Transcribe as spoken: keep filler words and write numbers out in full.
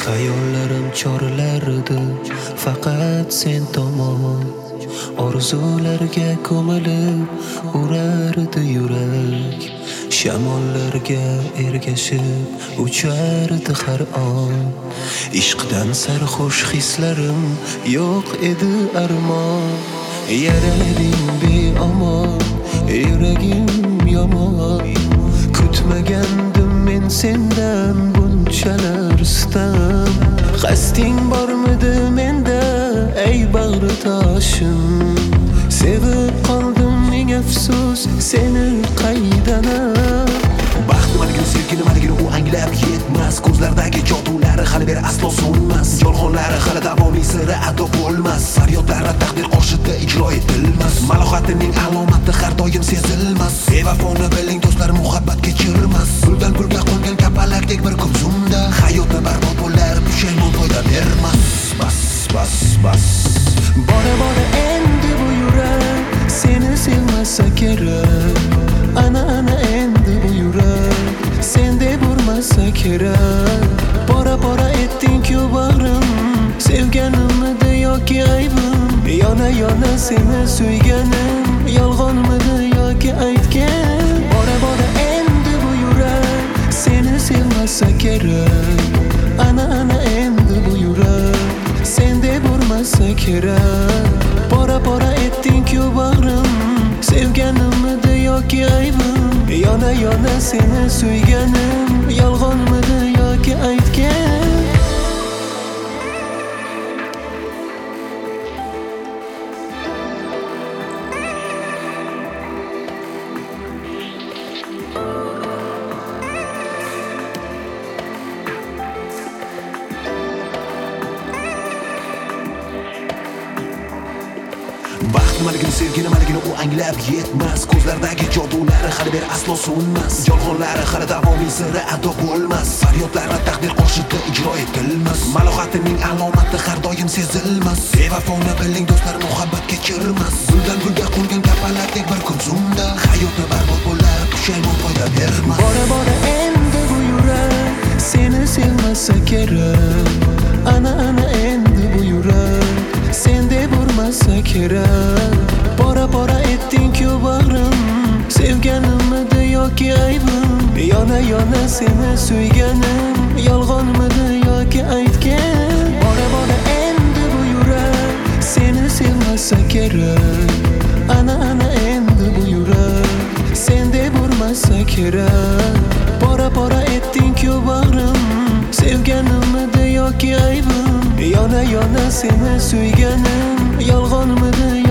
Hayollarim chorlardi faqat sen tomon. Orzularga ko'milib urardi yurak. Shamollarga ergashib uchardi har on. Ishqdan sarxush hislarim yo'q edi armon. Yaraling beomon, yuragim yomon. Kutmagandim men sendan bunchalar istam. Qasding bormidi menda ey bag'ri toshim? Sevib qoldim ming afsus seni qaydanam. Baxt nimaligini, sevgi nimaligini u anglab yetmas. Ko'zlardagi jodulari hali beri aslo so'nmas. Yolg'onlari hali davomli siri ado bo'lmas. Faryodlari taqdir qarshida ijro etilmas. Malohatining alomati har doim sezilmas. Bevafoni biling do'stlar, muhabbat kechirmas. Puldan pulga qo'ngan kapalakdek bir kun zumda hayotni barbod bo'lar, pushaymon foyda bermas. Bas bas bas. Bora bora endi bu yurak seni sevmasa kerak. Ana ana endi bu yurak sende bo'lmasa kerak. Bora bora etding-ku bag'rim, sevganimidi yoki aybim? Yona yona seni suyganim yolg'onmidi yoki aytgan? Bora bora endi bu yurak seni sevmasa kerak. Ana ana endi bu yurak sende bo'lmasa kerak. Bora bora etding-ku bag'rim, sevganimidi yoki aybim? Yona yona seni suyganim yolg'onmidi yoki aytgan? Baxt nimaligini, sevgi nimaligini u anglab yetmas. Ko'zlardagi jodulari hali beri aslo so'nmas. Yolg'onlari hali davomli siri ado bo'lmas. Faryodlari taqdir qarshida ijro etilmas. Malohatining alomati har doim sezilmas. Bevafoni biling do'stlar, muhabbat kechirmas. Guldan gulga qo'ngan kapalakdek bir kun zumda hayotni barbod bo'lar, pushaymon foyda bermas. Bora bora endi bu yurak seni sevmasa kerak. Ana ana endi bu yurak sende bo'lmasa kerak. Bora bora etding-ku bag'rim, sevganimidi yoki aybim? Yona yona seni suyganim yolg'onmidi yoki aytgan? Bora bora endi bu yurak seni sevmasa kerak. Ana ana endi bu yurak sende bo'lmasa kerak. Bora bora etding-ku bag'rim, sevganimidi yoki aybim? Yona yona seni suyganim yolg'onmidi